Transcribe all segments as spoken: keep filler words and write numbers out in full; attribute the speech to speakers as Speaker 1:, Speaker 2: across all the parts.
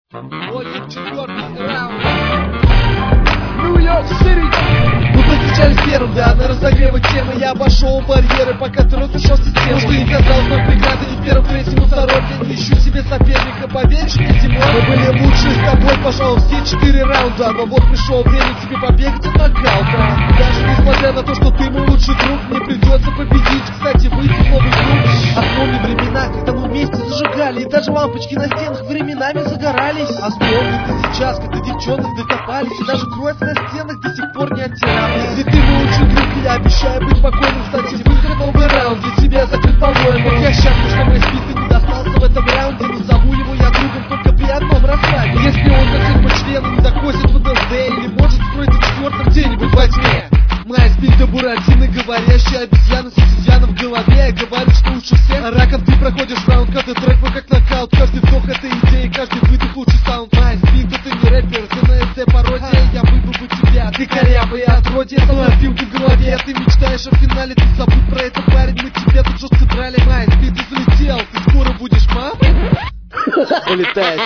Speaker 1: Вводим четвертый раунд. Нью-Йорк-Сити. Мы встречались первым, да, на разогревы темы. Я обошел барьеры, пока ты разрушал систему. Что не казалось нам преградой ни в первом, третьем и втором. Я не ищу себе соперника, поверишь мне, Тимур? Мы были лучшие с тобой, пожалуй, все четыре раунда. Но вот пришло время тебе побегать от нокаута. Даже несмотря на то, что ты мой лучший друг, мне придется победить, кстати, выйти в новый круг. А вспомни времена, когда мы вместе зажигали, и даже лампочки на стенах временами загорались. А вспомни ты сейчас, когда девчонок докопались, и даже кровь на стенах до сих пор не оттиралась. Ведь ты мой лучший друг, и я обещаю быть спокойным. Кстати, выиграть новый раунд для тебя закрыт по-моему. Я счастлив, что мой спит не достался в этом раунде. Назову его я другом только при одном раскладе. Если он как судьба члена не докосит в ДСД, или может скроется четвертым где-нибудь во тьме. Моя спинта буратино, говорящая обезьяна с обезьяном в голове. Я говорю, что лучше всех. А раком ты проходишь раунд, каждый трек мой как нокаут. Каждый вдох это идея, каждый выдох лучший саунд. Моя спинта, ты не рэпер, ты на СД пародия. Я выбрал бы тебя, ты корявый отродье. Со мной пилки в голове, ты мечтаешь о финале. Ты забудь про это, парень, мы тебя тут жестко драли. Моя спинта залетел, ты скоро будешь мамой. Улетает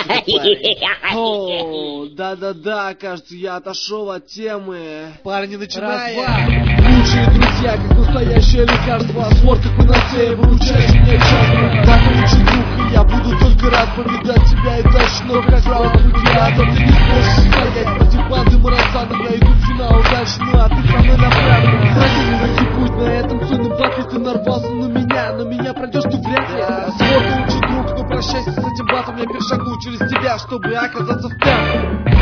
Speaker 1: О, да-да-да, кажется, я отошел от темы. Парни, начинаем. Лучшие друзья, как настоящее лекарство. Спорт как панацея, выручающий меня часто. Да, ты лучший друг, и я буду только рад повидать тебя и дальше. Но как раунд гладиатор, ты не сможешь стоять против банды Марасана. Я иду в финал дальше, ну а ты со мной направо. Один легкий путь на этом сольном батле. Ты нарвался на меня, на меня пройдешь ты вряд ли. Спорт лучший друг, но прощайся с этим батом. Я перешагну через тебя, чтобы оказаться в пятом.